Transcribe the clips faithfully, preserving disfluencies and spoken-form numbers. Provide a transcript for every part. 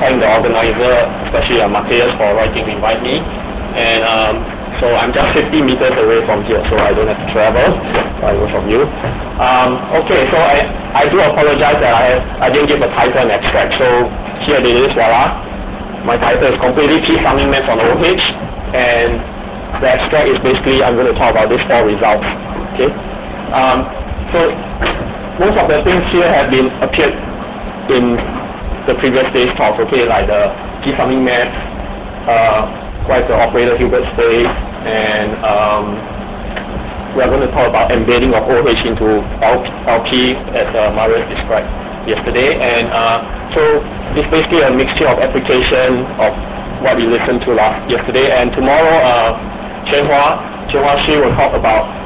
thank the organizer, especially uh, Matthias, for writing to invite me. And um, so I'm just fifty meters away from here, so I don't have to travel, like most of you. Um, okay, so I, I do apologize that I, I didn't give a title and abstract. So here it is, voila. My title is Completely P-Summing Maths on O H, and the abstract is basically I'm going to talk about these four results. Okay. Um, so most of the things here have been appeared in the previous day's talk. Okay, like the P-Summing Maths, uh, what is the operator Hilbert space, and um, we are going to talk about embedding of O H into L P as uh, Marius described yesterday. And uh, so it's basically a mixture of application of what we listened to last yesterday. And tomorrow, uh, Qianhua Qianhua Shi will talk about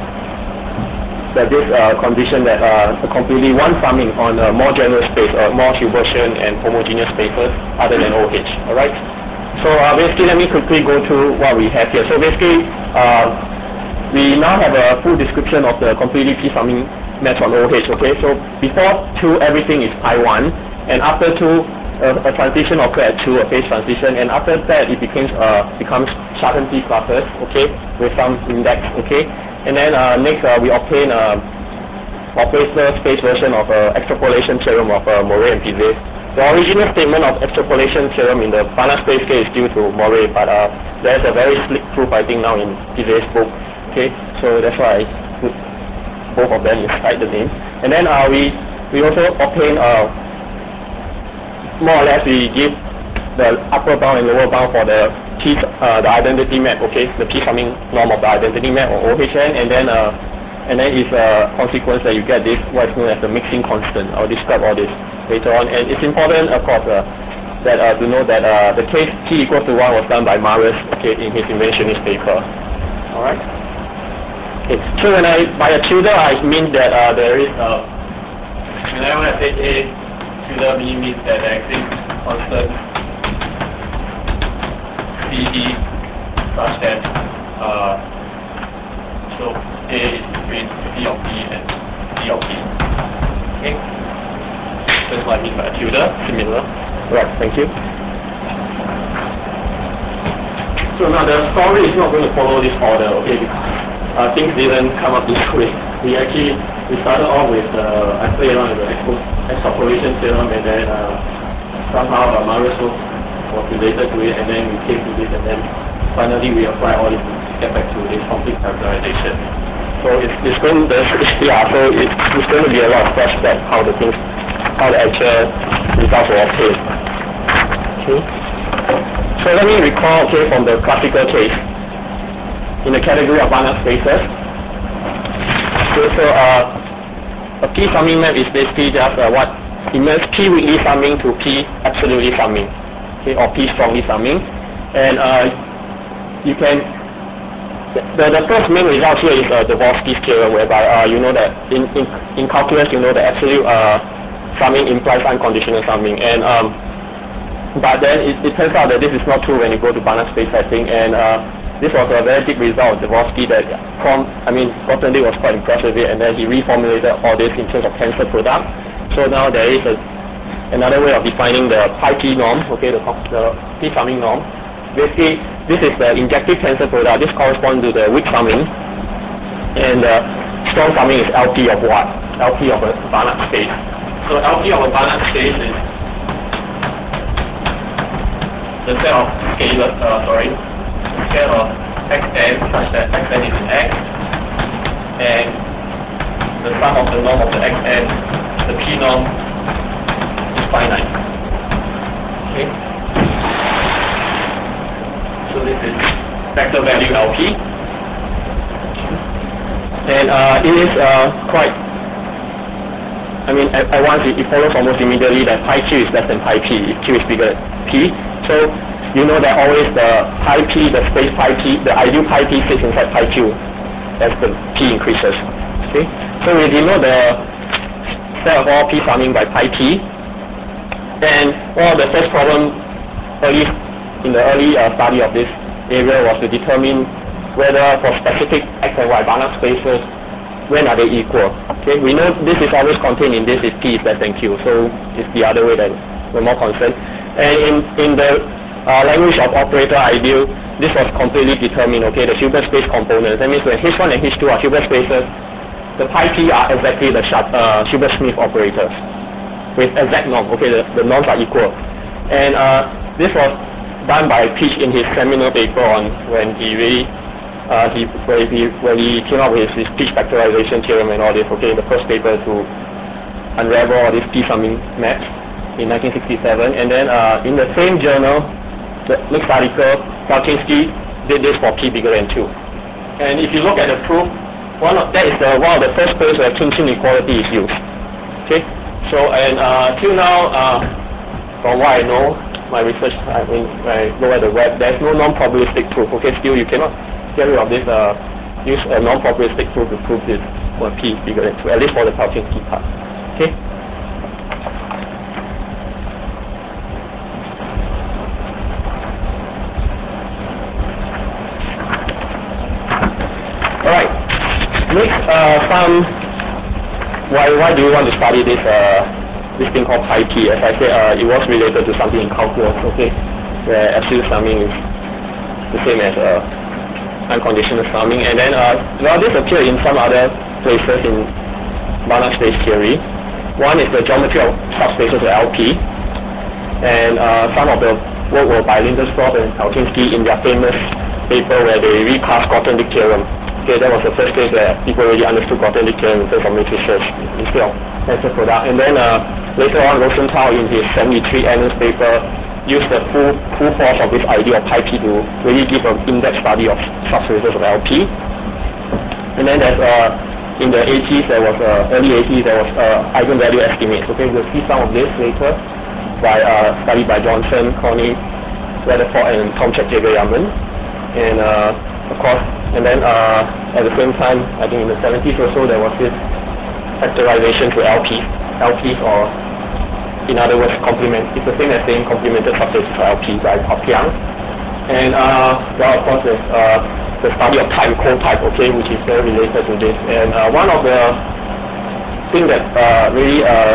that this uh, condition that uh, completely one summing on a more general space, uh, more Hilbertian and homogeneous spaces other than O H. All right. So uh, basically, let me quickly go through what we have here. So basically, uh, we now have a full description of the completely P-summing maths on O H. Okay. So before two, everything is pi one, and after two, uh, a transition occurs at two, a phase transition, and after that, it becomes uh, becomes shortened P classes. Okay, with some index. Okay, and then uh, next uh, we obtain a operator space version of uh, extrapolation theorem of uh, Moret and Pizet. The original statement of extrapolation theorem in the Banach space case is due to Moret, but uh, there's a very slick proof I think now in Pizet's book. Okay, so that's why I put both of them inside the name. And then uh, we we also obtain uh, more or less we give the upper bound and lower bound for the P uh, the identity map. Okay, the P-summing norm of the identity map or O H N, and then uh, and then is a consequence that you get this what's known as the mixing constant. I'll describe all this later on. And it's important, of course, uh, that uh, to know that uh, the case T equals to one was done by Marius, okay, in his inventionist paper. All right. Okay. So when I by a tutor, I mean that uh, there is a whenever I say A tutor B means that there exists constant C D such that uh, so A is between P of P and D of P. Okay. That's what I mean by a tutor, similar. Right, thank you. So now the story is not going to follow this order, okay, because uh, things didn't come up this way. We actually, we started off with, uh, I played around with the expo extrapolation theorem, and then uh, somehow uh, Marius was related to it, and then we came to this, and then finally we apply all this to get back to this complete characterization. So it's, it's going to, yeah, so it's, it's going to be a lot of flashback how the things, how the actual results were obtained. Okay. So let me recall, okay, from the classical case in the category of Banach spaces. Okay, so uh, a P-summing map is basically just uh, what it means P weakly summing to P absolutely summing, okay, or P strongly summing, and uh, you can. The, the first main result here is uh, Dvorsky's theorem, whereby uh, you know that in, in, in calculus you know that absolute uh, summing implies unconditional summing, and um, but then it, it turns out that this is not true when you go to Banach space setting, and uh, this was a very deep result of Dvorsky that from, I mean, Grothendieck was quite impressed with it, and then he reformulated all this in terms of tensor product. So now there is a, another way of defining the pi P norm, okay, the, the P summing norm. Basically, this is the injective tensor product. This corresponds to the weak summing, and the strong summing is L P of what? L P of a Banach space. So L P of a Banach space is the set of scalars, uh, sorry, the set of xn such that xn is in x, and the sum of the norm of the xn, the P norm, is finite. Okay. So this is vector value L P, and uh, it is uh, quite. I mean, at, at once it, it follows almost immediately that pi q is less than pi p if q is bigger than p. So you know that always the pi p, the space pi p, the ideal pi p sits inside pi q as the p increases. Okay. So we denote the set of all p summing by pi p, and one of the first problem early in the early uh, study of this area was to determine whether for specific x and y Banach spaces, when are they equal? Okay, we know this is always contained in this if p is less than q, so it's the other way that we're more concerned. And in, in the uh, language of operator ideal, this was completely determined, okay, the Hilbert space components. That means when H one and H two are Hilbert spaces, the pi p are exactly the uh, Hilbert-Smith operators with exact norm, okay, the, the norms are equal. And uh, this was done by Peach in his seminal paper on when he really, uh, he, where he, when he came up with his Peach factorization theorem and all this, okay, the first paper to unravel all these p-summing maps in nineteen sixty-seven. And then uh, in the same journal, the next article, Faltinsky did this for p bigger than two. And if you look at the proof, one of, that is the, one of the first places where Khinchin equality is used. Okay, so and uh, till now, uh, from what I know, my research, I mean, when I look at the web, there's no non-probabilistic proof. Okay, still you cannot get rid of this, uh, use a non-probabilistic proof to prove this for p bigger than two, at least for the Faltinsky part. Okay. Alright, next, uh, some, why, why do you want to study this, uh, this thing called pi p? As I said, uh, it was related to something in calculus, okay, where absolute summing is the same as uh, unconditional summing. And then, uh, well, this appeared in some other places in Banach space theory. One is the geometry of subspaces of L P, and uh, some of the work were by Lindersdorf and Faltinsky in their famous paper where they recast Grothendieck theorem. Okay, that was the first case where people really understood Grothendieck theorem in terms of matrices instead of tensor product. And then uh, later on, Rosenthal in his seventy-three Annals paper used the full, full force of this idea of pi p to really give an in-depth study of subspaces of L P. And then there's uh, in the eighties, there was uh, early eighties, there was uh, eigenvalue estimates. Okay, we'll see some of this later by uh, studied by Johnson, Connie, Rutherford, and Tom Chet-Jager-Yaman. And uh, of course, and then uh, at the same time, I think in the seventies or so, there was this factorization to L P, L Ps, or in other words, complement. It's the same as saying complemented subspaces for L P by Papiang. And uh, well, of course, there's uh, the study of time cotype, okay, which is very related to this. And uh, one of the things that uh, really, uh,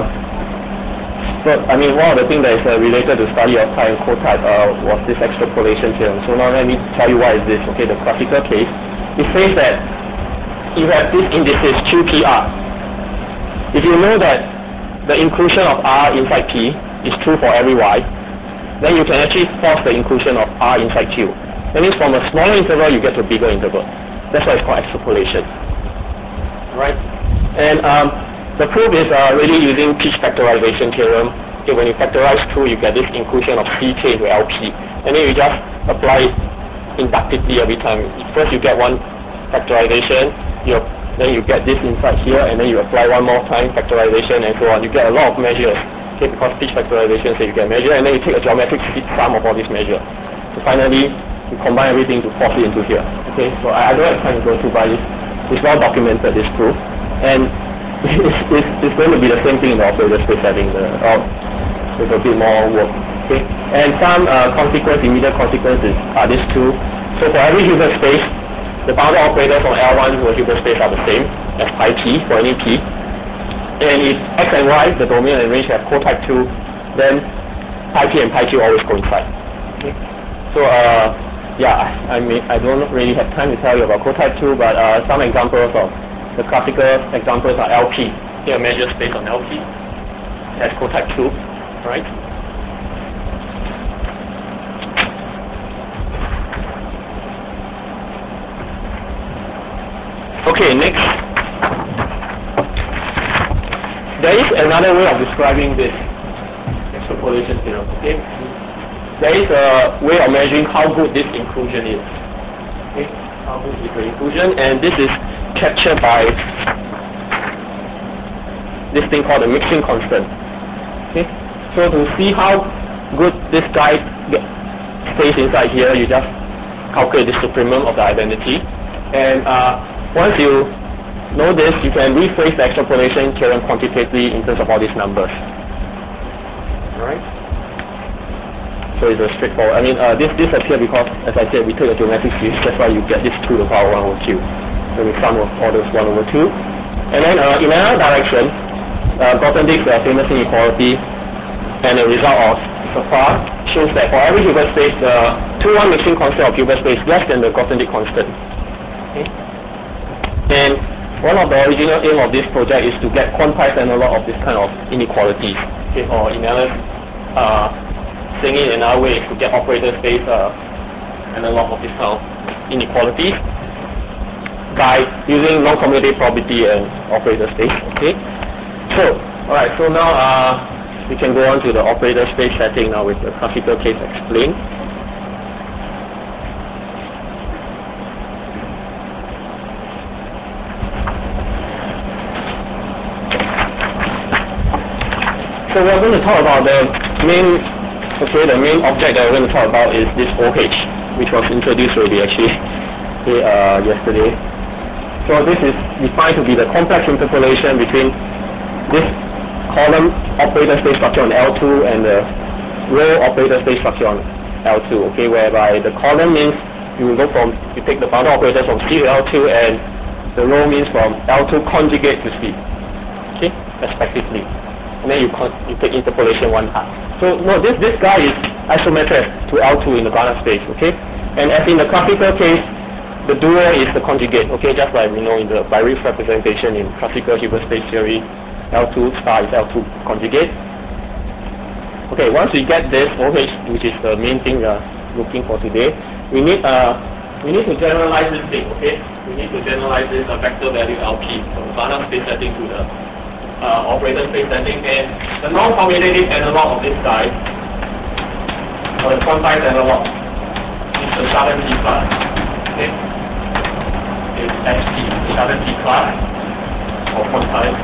I mean, one of the things that is uh, related to study of time cotype uh, was this extrapolation theorem. So now let me tell you what is this. Okay, the classical case. It says that you have this indices Q P R. If you know that the inclusion of R inside P is true for every Y, then you can actually force the inclusion of R inside Q. That means from a smaller interval, you get to a bigger interval. That's why it's called extrapolation. Right? And um, the proof is uh, really using Peach factorization theorem. Okay, when you factorize through, you get this inclusion of C K into L P. And then you just apply it inductively every time. First you get one factorization, you, then you get this inside here, and then you apply one more time factorization and so on. You get a lot of measures. Okay, because Peach factorization says you get measure, and then you take a geometric sum of all these measures. So finally, you combine everything to force it into here. Okay, so I, I don't have time to go through, but it's, it's well documented, this proof. And it's, it's, it's going to be the same thing in the operator space setting, the, or with a bit more work. Okay, and some uh, consequence, immediate consequences are these two. So for every Hilbert space, the bounded operators from L one to a Hilbert space are the same as pi p for any p. And if x and y, the domain and range, have cotype two, then pi p and pi q always coincide. Okay. So uh, yeah, I mean, I don't really have time to tell you about cotype two, but uh, some examples of the classical examples are L P. Here, measure space on L P has cotype two, right? Okay, next. There is another way of describing this extrapolation theorem. Okay, there is a way of measuring how good this inclusion is. Okay, how good is the inclusion, and this is captured by this thing called the mixing constant. Okay, so to see how good this guy get, stays inside here, you just calculate the supremum of the identity, and uh, once you know this, you can rephrase the extrapolation theorem quantitatively in terms of all these numbers. Alright? So it's a straightforward. I mean, uh, this this appears because, as I said, we took a geometric series. That's why you get this two to the power one over q. So we sum of all those one over two. And then uh, in another direction, uh, Grothendieck's uh, famous inequality and the result of so far shows that for every Hilbert space, the two one mixing constant of Hilbert space is less than the Grothendieck constant. Okay? And one of the original aim of this project is to get quantized analog of this kind of inequalities. Okay, or in other uh, saying it in another way, is to get operator space uh, analog of this kind of inequalities by using non-commutative probability and operator space. Okay. So, all right. So now uh, we can go on to the operator space setting now with the classical case explained. So we're going to talk about the main, okay, the main object that we're going to talk about is this O H, which was introduced already actually okay, uh, yesterday. So this is defined to be the complex interpolation between this column operator space structure on L two and the row operator space structure on L two, okay, whereby the column means you go from, you take the boundary operators from C to L two, and the row means from L two conjugate to C, okay, respectively. And then you, con you take interpolation one part. So no, this, this guy is isometric to L two in the Banach space, okay? And as in the classical case, the dual is the conjugate, okay, just like we know in the Bayreuth representation in classical Hilbert space theory, L two star is L two conjugate. Okay, once we get this O H, which is the main thing we are looking for today, we need uh, we need to generalize this thing, okay? We need to generalize this uh, vector value L P from the Banach space setting to the uh, operator space setting, and the non-commutative analog of this guy, or the quantized analog, is the Chardin T class, okay? Is S T, the Chardin T class, or quantized.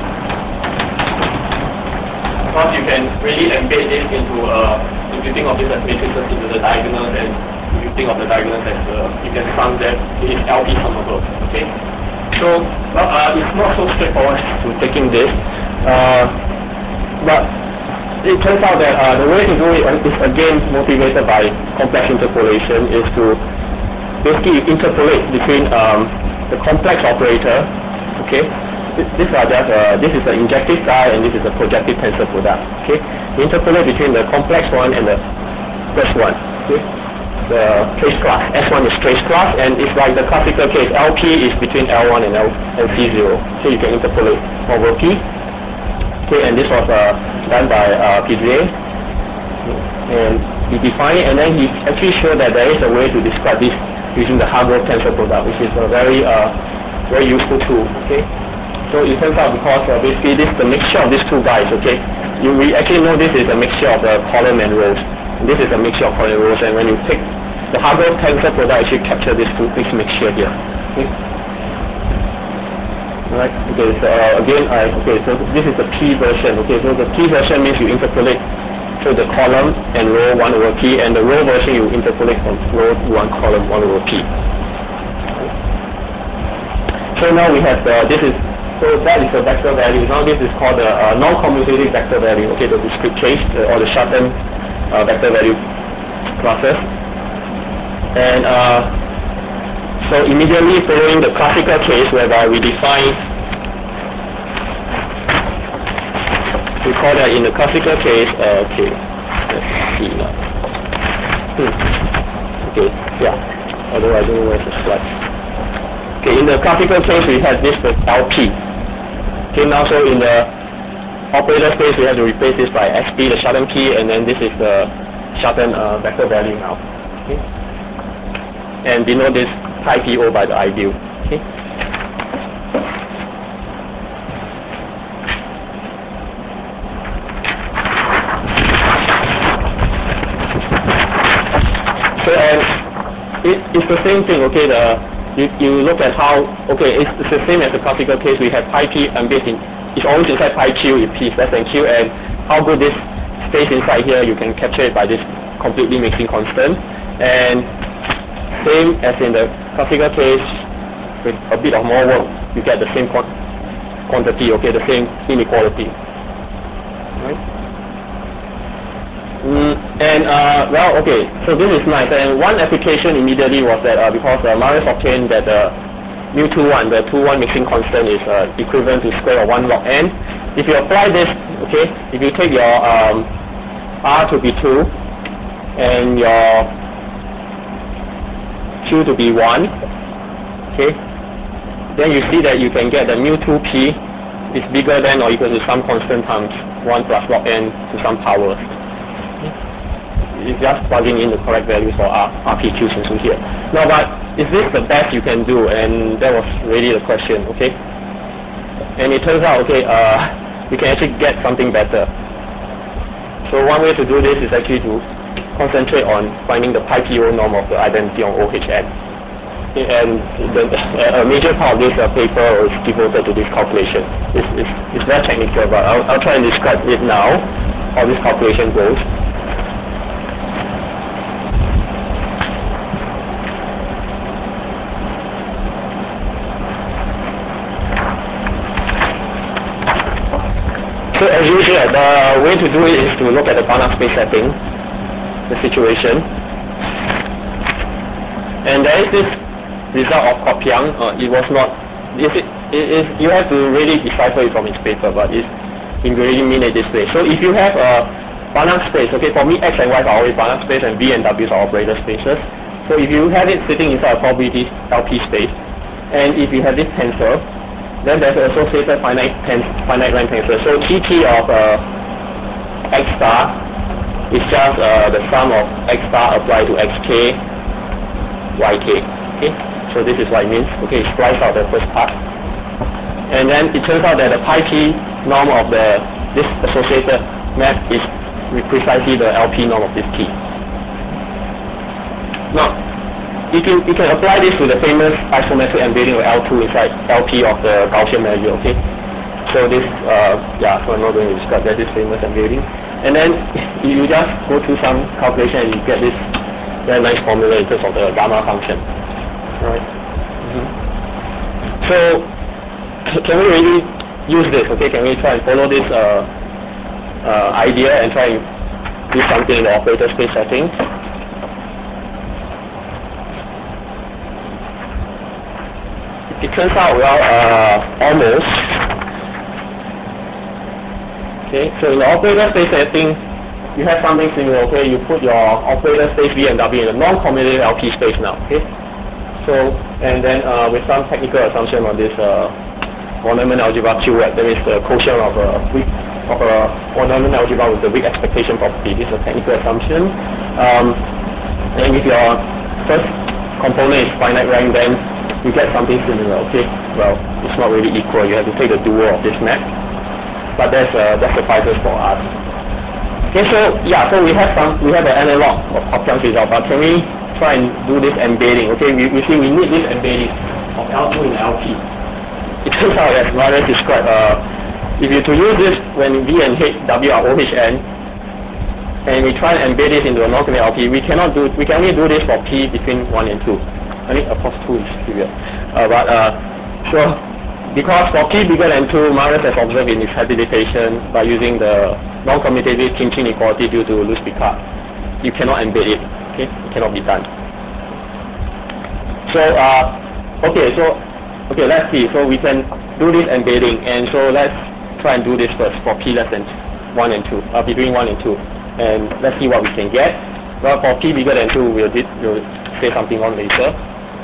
Because you can really embed this into, uh, if you think of this as matrices into the diagonals, and if you think of the diagonals as, uh, you can sum that it is L P summable, okay? So, well, uh, it's not so straightforward to taking this, uh, but it turns out that uh, the way to do it is again motivated by complex interpolation, is to basically interpolate between um, the complex operator, okay? This are just uh, this is the injective guy and this is the projective tensor product. Okay, you interpolate between the complex one and the first one. Okay, the trace class S one is trace class, and it's like the classical case. L P is between L one and L and C zero. So you can interpolate over P. Okay, and this was uh, done by uh, P J A, and he defined it, and then he actually showed that there is a way to describe this using the Hargrove tensor product, which is a very uh, very useful tool. Okay. So it turns out because uh, basically this is the mixture of these two guys, okay? You, we actually know this is a mixture of the column and rows. And this is a mixture of column and rows, and when you take the Hargrove tensor product, actually capture this two, this mixture here. Okay. Right. Okay. So uh, again, I okay. So this is the P version. Okay. So the P version means you interpolate through the column and row one over P, and the row version you interpolate from row one column one over P. Okay. So now we have the this is. So that is the vector value. Now this is called the uh, non-commutative vector value, okay, the discrete case, uh, or the Chardin uh, vector value classes. And uh, so immediately following the classical case whereby we define, we call that in the classical case, uh, okay, let's see now. Hmm. Okay, yeah, although I don't know where's the slide. Okay, in the classical case we had this with L P. Okay, now so in the operator space we have to replace this by S P, the Chardin P, and then this is the Chardin uh, vector value now. Okay, and denote this phi P O by the ideal. Okay. So and it, it's the same thing. Okay, the You, you look at how, okay, it's, it's the same as the classical case. We have pi p embedded in, it's always inside pi q if p is less than q, and how good this space inside here, you can capture it by this completely mixing constant. And same as in the classical case, with a bit of more work, you get the same quantity, okay, the same inequality. Right? Mm, and uh, well, okay, so this is nice. And one application immediately was that uh, because uh, Marius obtained that the uh, mu two one, the two one mixing constant is uh, equivalent to square of one log n. If you apply this, okay, if you take your um, R to be two, and your Q to be one. Okay. Then you see that you can get the mu two p is bigger than or equal to some constant times one plus log n to some power. It's just plugging in the correct value for R, RPQ into here. Now, but is this the best you can do? And that was really the question, okay? And it turns out, okay, uh, you can actually get something better. So one way to do this is actually to concentrate on finding the pi P O norm of the identity on O H N. And the, a major part of this uh, paper is devoted to this calculation. It's, it's, it's very technical, but I'll, I'll try and describe it now, how this calculation goes. So as usual, the way to do it is to look at the Banach space setting, the situation. And there is this result of Kopiang. Uh, it was not, it, it is, you have to really decipher it from its paper, but it's, it really mean it this way. So if you have a Banach space, okay, for me X and Y are always Banach space and V and W are operator spaces. So if you have it sitting inside a probability L P space, and if you have this tensor, then there's an associated finite tens, finite rank tensor. So T T of uh, X star is just uh, the sum of X star applied to Xk, Yk. Okay, so this is what it means. Okay, splice out the first part, and then it turns out that the pi p norm of the this associated map is precisely the L P norm of this T. Now, You can, you can apply this to the famous isometric embedding of L two inside L P of the Gaussian measure, okay? So this, uh, yeah, so I'm not going to describe that, this famous embedding. And then you just go through some calculation and you get this very nice formula in terms of the gamma function. Alright? Mm-hmm. So, can we really use this, okay? Can we try and follow this uh, uh, idea and try and do something in the operator space setting? It turns out, well, uh, almost. Okay, so in the operator space setting, you have something similar, okay? You put your operator space V and W in a non-commutative L P space now, okay? So, and then uh, with some technical assumption on this uh, Von-Neumann algebra Q, that is the quotient of a weak, of a Von-Neumann algebra with the weak expectation property. This is a technical assumption. Um, and if your first component is finite rank, then you get something similar, okay? Well, it's not really equal. You have to take the dual of this map, but that's uh, that suffices for us. Okay, so yeah, so we have some, we have an analog of Kopiang's result, but can we try and do this embedding? Okay, we, we see we need this embedding of L two in L P. It turns out, as Marius described, uh, if you to use this when V and H, W are O H N, and we try and embed it into a non-commutative L P, we cannot do, we can only do this for P between one and two. I think, of course, two is trivial. Uh, but, uh, so, because for P bigger than two, Marius has observed in his habilitation by using the non-commutative pinch inequality due to Luce-Picard, you cannot embed it, okay? It cannot be done. So, uh, okay, so, okay, let's see. So, we can do this embedding, and so let's try and do this first for P less than one and two, uh, between one and two, and let's see what we can get. Well, for P bigger than two, we'll, did, we'll say something on later.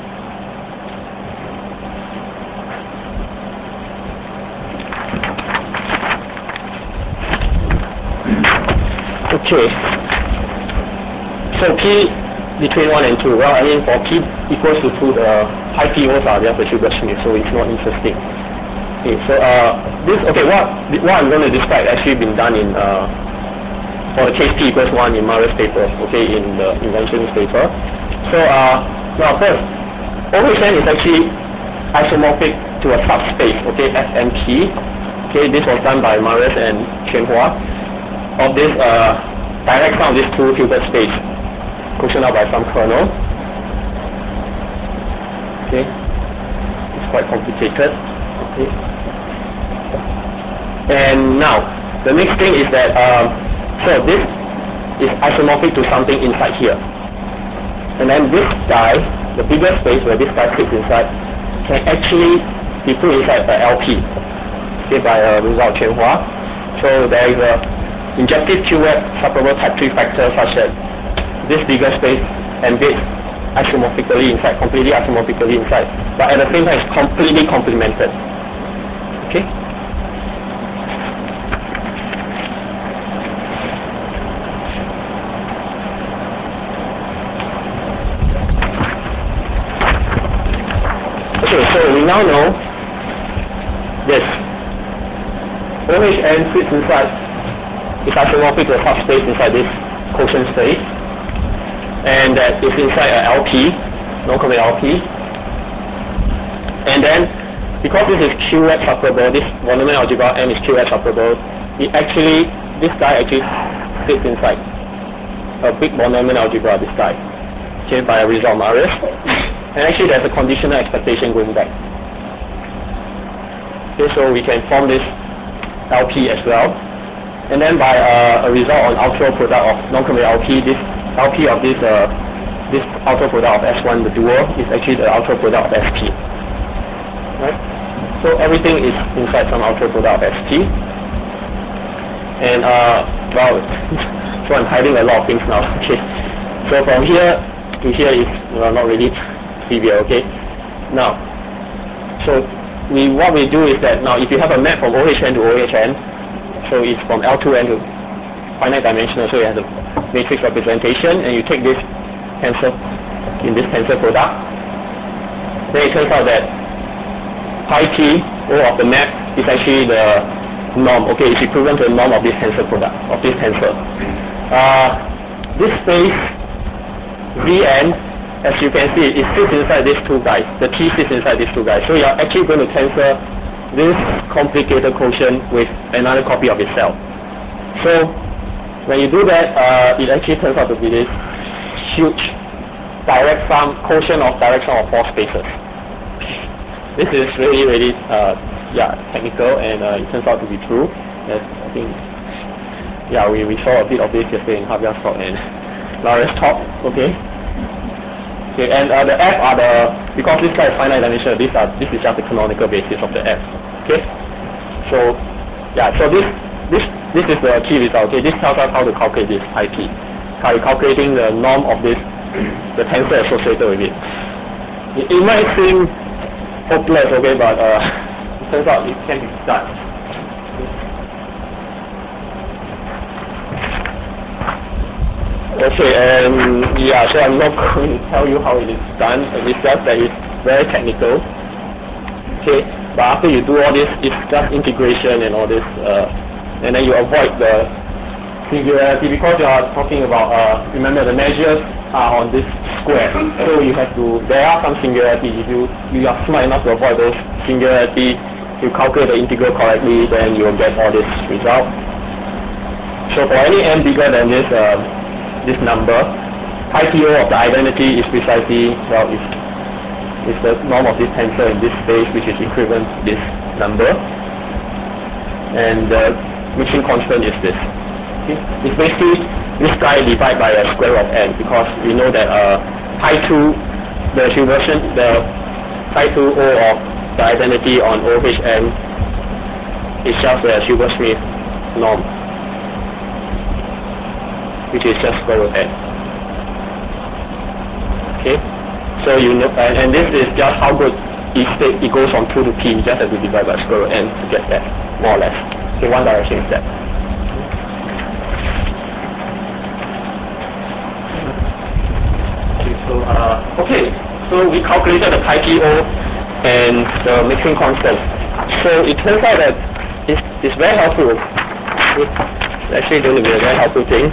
Okay, so P between one and two, well, I mean, for P equals to two, the high P Os are just a Hilbert-Schmidt, so it's not interesting. Okay, so uh, this, okay, what, what I'm going to describe actually been done in, uh, for the case P equals one in Marius' paper, okay, in the inventions paper. So, uh, now first, O H N is actually isomorphic to a subspace, okay, F M P. Okay, this was done by Marius and Quanhua. Of this uh, direct sum of these two Hilbert space, quotient out by some kernel. Okay, it's quite complicated. Okay, and now the next thing is that um, so this is isomorphic to something inside here, and then this guy, the bigger space where this guy fits inside, can actually be put inside the L P. Okay, by a result of Quanhua. So there is a injective Q web separable type three factor such that this bigger space embeds isomorphically inside, completely isomorphically inside, but at the same time it's completely complemented. Okay? Okay, so we now know this. O H N fits inside, is isomorphic to a subspace inside this quotient space, and that is inside a L P, non-covalent L P. And then, because this is Q web separable, this mononomial algebra N is Q web separable, it actually, this guy actually fits inside a big mononomial algebra, this guy, okay, by a result of Marius. And actually there's a conditional expectation going back. Okay, so we can form this L P as well. And then by uh, a result on outer product of non-covalent L P, this L P of this uh, this outer product of S one, the dual, is actually the outer product of S P. Right? So everything is inside some outer product of S P. And uh, well, so I'm hiding a lot of things now. Okay. So from here to here is well, not really trivial. Okay. Now, so we what we do is that now if you have a map from O H N to O H N, so it's from L two N to finite dimensional, so you have the matrix representation, and you take this tensor in this tensor product, then it turns out that pi t O of the map is actually the norm. Okay, it's equivalent to the norm of this tensor product, of this tensor. Uh, this space Vn, as you can see, it sits inside these two guys. The T sits inside these two guys. So you are actually going to tensor this complicated quotient with another copy of itself. So when you do that, uh, it actually turns out to be this huge direct sum quotient of direct sum of four spaces. This is really, really, uh, yeah, technical, and uh, it turns out to be true. Yes, I think, yeah, we, we saw a bit of this yesterday in Javia's talk and Lara's talk. Okay. Okay, and uh, the F are the, because this guy is finite dimensional, these are, this is just the canonical basis of the F. Okay? So, yeah, so this, this, this is the key result. Okay, this tells us how to calculate this I P. By calculating the norm of this, the tensor associated with it. It, it might seem hopeless, okay, but uh, it turns out it can be done. Okay, and yeah, so I'm not going to tell you how it is done. It's just that it's very technical. Okay, but after you do all this, it's just integration and all this, uh, and then you avoid the singularity because you are talking about. Uh, remember, the measures are on this square, so you have to. There are some singularity. If you you are smart enough to avoid those singularity, you calculate the integral correctly, then you will get all this result. So for any n bigger than this. Uh, This number, pi T O of the identity is precisely, well, is is the norm of this tensor in this space, which is equivalent to this number, and the mixing constant is this. Okay? It's basically this guy divided by a square root of n, because we know that uh, pi two, the version, the pi two O of the identity on O H N is just the Hilbert-Smith norm, which is just square root n. Okay, so you know, and, and this is just how good each state it goes from two to p. You just have to divide by square root n to get that, more or less. Okay, one direction is that. Okay, so uh, okay, so we calculated the pi T O and the mixing constant. So it turns out that it's, it's very helpful. It's actually going to be a very helpful thing.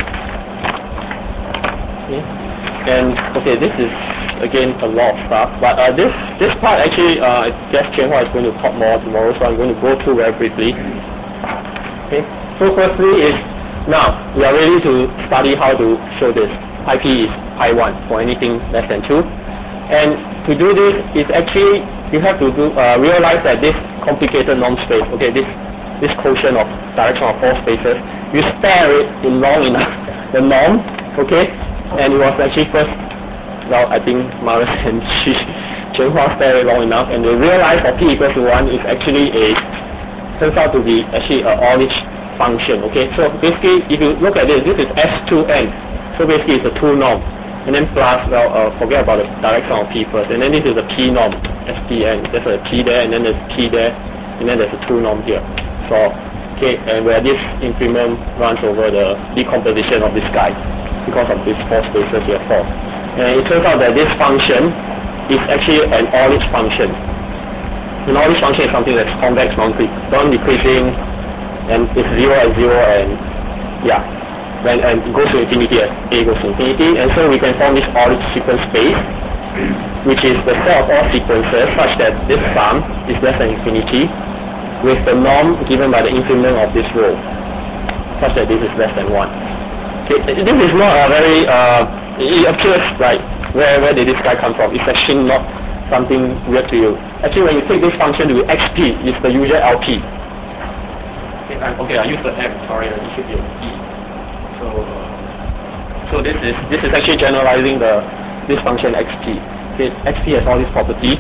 Okay. And okay, this is again a lot of stuff, but uh, this this part actually, uh, I guess Qianhua is going to talk more tomorrow, so I'm going to go through very briefly. Okay. So firstly is now we are ready to study how to show this. Pi p is pi one for anything less than two, and to do this is actually you have to do uh, realize that this complicated norm space. Okay, this this quotient of direction of four spaces, you stare it in long enough the norm. Okay. And it was actually first, well, I think Marius and Qianhua stared long enough, and they realized that p equals to one is actually a, turns out to be actually a Ornish function. Okay, so basically, if you look at this, this is S two N. So basically, it's a two norm, and then plus, well, uh, forget about the direct sum of P first, and then this is a P norm, S P N. There's a P there, and then there's P there, and then there's a two norm here. So, okay, and where this increment runs over the decomposition of this guy because of these four spaces here, four. And it turns out that this function is actually an Orlich function. An Orlich function is something that's convex, non-decreasing, and it's zero at zero, and yeah, when and it goes to infinity as A goes to infinity, and so we can form this Orlich sequence space, which is the set of all sequences such that this sum is less than infinity, with the norm given by the increment of this row, such that this is less than one. Okay, this is not a very, uh, it appears like, where, where did this guy come from? It's actually not something weird to you. Actually, when you take this function to xp, it's the usual L P. Okay, I, okay, I use the M, sorry, it should be an E. So, uh, so this is this is actually generalizing the this function xp. Okay, xp has all this property.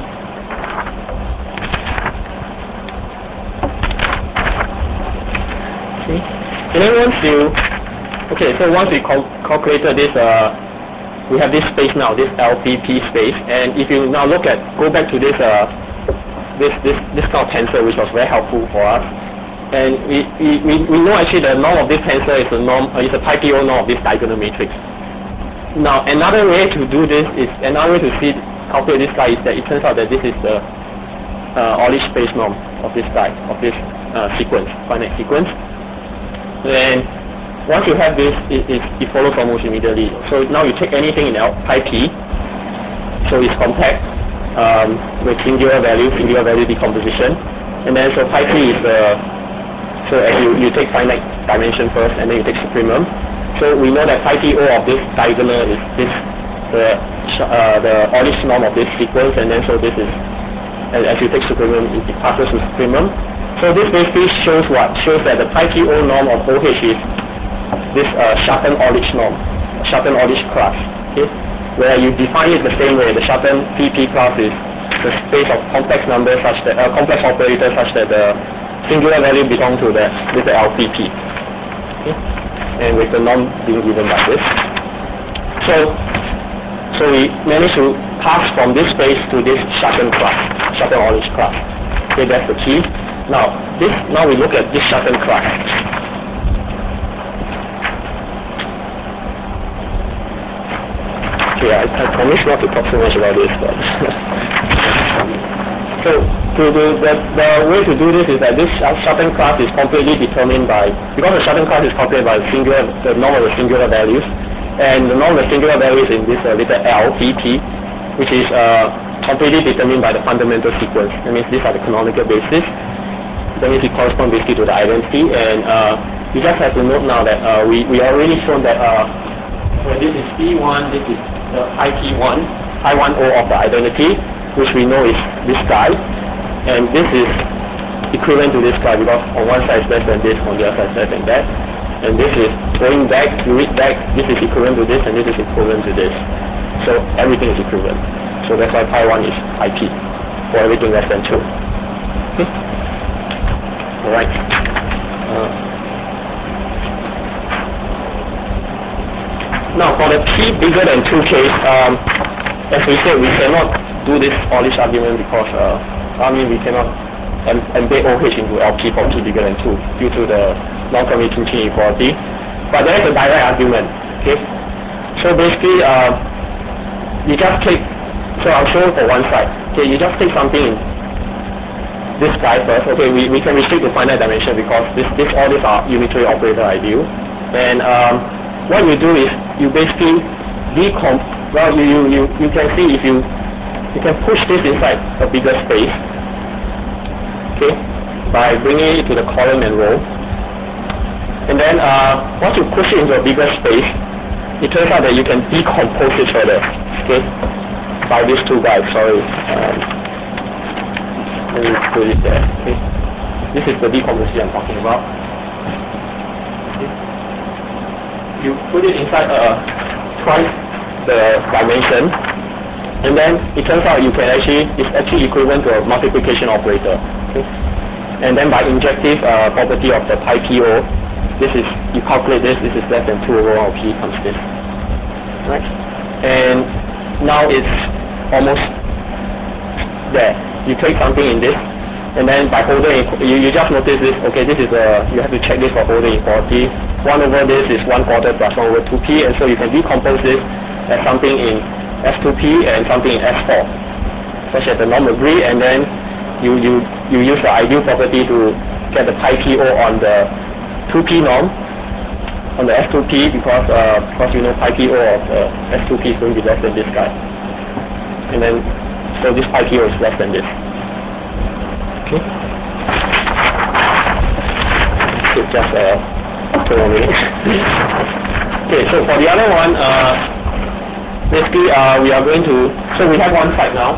Okay, and then once you Okay, so once we cal calculated this, uh, we have this space now, this L P P space, and if you now look at, go back to this, uh, this, this, this kind of tensor, which was very helpful for us, and we, we, we know actually the norm of this tensor is a norm, uh, is a pi P O norm of this diagonal matrix. Now, another way to do this is, another way to see, calculate this guy is that it turns out that this is the uh, Orlich space norm of this guy, of this uh, sequence, finite sequence, and once you have this, it, it, it follows almost immediately. So now you take anything in L, pi p, so it's compact um, with singular value, singular value decomposition, and then so pi p is the, so as you, you take finite dimension first, and then you take supremum. So we know that pi p o of this diagonal is this, the uh, the Orlich norm of this sequence, and then so this is, as, as you take supremum, it passes to supremum. So this basically shows what? Shows that the pi p o norm of O H is this uh, Schatten-Orlich norm, Schatten-Orlich class, okay? Where you define it the same way. The Schatten P P class is the space of complex numbers such that uh, complex operators such that the singular value belong to the with the L P P, okay? And with the norm being given by this. So, so we managed to pass from this space to this Schatten class, Schatten-Orlich class. Okay, that's the key. Now, this now we look at this Schatten class. Yeah, I, I promise not to talk so much about this, but so to do the, the way to do this is that this Schatten class is completely determined by, because the Schatten class is calculated by singular, the norm of the singular values, and the norm of the singular values in this uh, little L P P, which is uh, completely determined by the fundamental sequence. That means these are the canonical bases. That means it corresponds basically to the identity, and uh, you just have to note now that uh, we we already shown that uh, well, this is P one, this is the pi P one, pi one O of the identity, which we know is this guy, and this is equivalent to this guy because on one side is less than this, on the other side is less than that, and this is going back, you read back, this is equivalent to this, and this is equivalent to this. So everything is equivalent. So that's why pi one is pi P for everything less than two. Okay. All right. Uh, Now, for the P bigger than two case, um, as we said, we cannot do this Orlich argument because, uh, I mean, we cannot embed O H into L P for P bigger than two due to the non-commuting inequality. But there is a direct argument, okay? So basically, uh, you just take, so I'll show for one side, okay? You just take something in this guy first, okay? We, we can restrict to finite dimension because this, this all these are unitary operator ideal. And um, what you do is you basically decomp. Well, you, you, you, you can see if you you can push this inside a bigger space, okay, by bringing it to the column and row. And then uh, once you push it into a bigger space, it turns out that you can decompose it further, okay, by these two guys. Sorry, um, let me put it there. Okay, this is the decomposition I'm talking about. Okay. You put it inside uh, twice the dimension, and then it turns out you can actually, it's actually equivalent to a multiplication operator. Okay? And then by injective uh, property of the pi P O, this is, you calculate this, this is less than two over one of P times this. Right? And now it's almost there. You take something in this, and then by Holder, you, you just notice this, okay, this is a, you have to check this for Holder inequality. one over this is one quarter plus one over two P, and so you can decompose this as something in S two P and something in S four, such that the norm agree, and then you, you, you use the ideal property to get the pi P O on the two P norm, on the S two P, because, uh, because you know pi P O of the S two P is going to be less than this guy. And then, so this pi P O is less than this. Okay? It's just uh, two more minutes. Okay, so for the other one, uh, basically uh, we are going to, so we have one side now.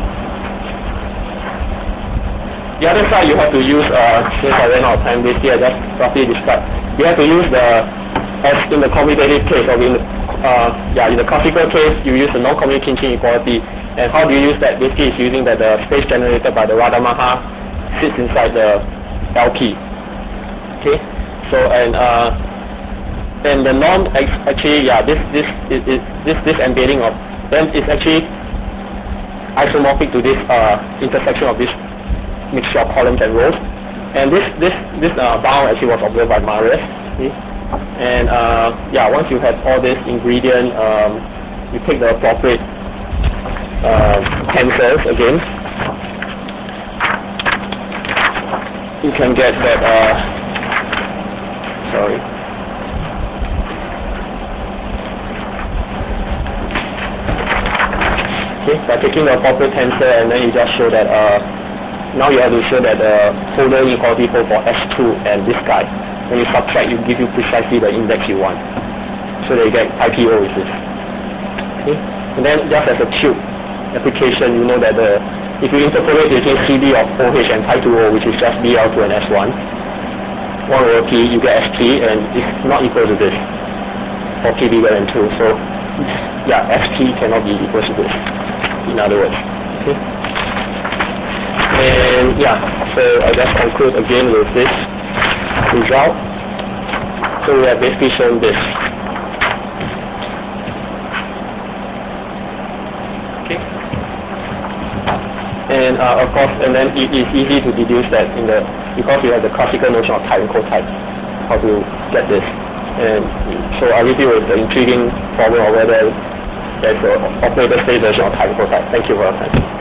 The other side you have to use, uh, since I ran out of time, basically I just roughly described. You have to use the, as in the commutative case, or in the, uh, yeah, in the classical case, you use the non-commutative Khinchin inequality. And how do you use that? Basically it's using that the space generated by the Rademacher sits inside the L P. Okay? So, and, uh, and the norm actually, yeah, this, this, is, is, this, this embedding of, then it's actually isomorphic to this, uh, intersection of this mixture of columns and rows. And this, this, this, uh, bound actually was observed by Marius. Okay? And, uh, yeah, once you have all this ingredient, um, you take the appropriate, uh, tensors again, you can get that, uh, sorry. Okay, by taking the appropriate tensor, and then you just show that, uh, now you have to show that the Holder inequality holds for S two and this guy. When you subtract, it give you precisely the index you want. So that you get pi P O with this. Okay, and then just as a cube application, you know that the, if you interpolate between C B of O H and pi two O, which is just B L two and S one, one over P, you get S P, and it's not equal to this for P bigger than two. So, yeah, S P cannot be equal to this, in other words. Okay? And yeah, so I just conclude again with this result. So we have basically shown this. Okay? And uh, of course, and then it is easy to deduce that in the, because we have the classical notion of type and cotype, how to get this. And so I'll leave you with the intriguing problem of whether there's an operator space version of type and cotype. Thank you for your time.